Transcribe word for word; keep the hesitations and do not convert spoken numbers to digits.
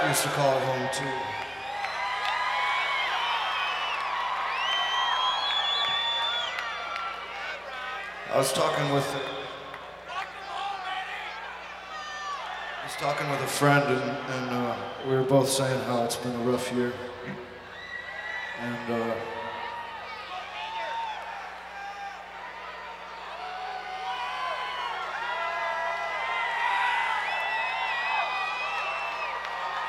used to call it home too. I was talking with I was talking with a friend, and, and uh, we were both saying how it's been a rough year, and uh,